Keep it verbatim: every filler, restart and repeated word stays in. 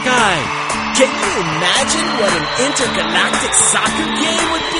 sky. Can you imagine what an intergalactic soccer game would be?